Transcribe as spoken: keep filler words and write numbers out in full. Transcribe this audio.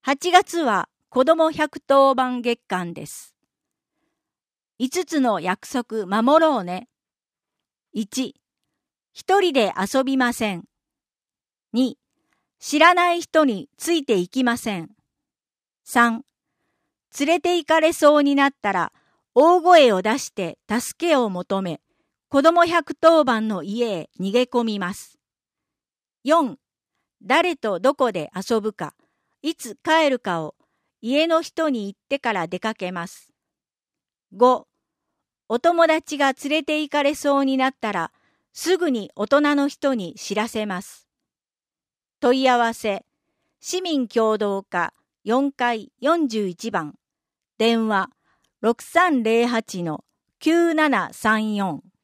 はちがつは子どもひゃくとおばん月間です。いつつの約束守ろうね。いち、一人で遊びません。に、知らない人についていきません。さん、連れて行かれそうになったら大声を出して助けを求め、子どもひゃくとおばんの家へ逃げ込みます。よん、誰とどこで遊ぶか、いつ帰るかを家の人に言ってから出かけます。ご、お友達が連れて行かれそうになったら、すぐに大人の人に知らせます。問い合わせ、市民協働課よんかいよんじゅういちばん、電話 ろくさんぜろはちのきゅうななさんよん。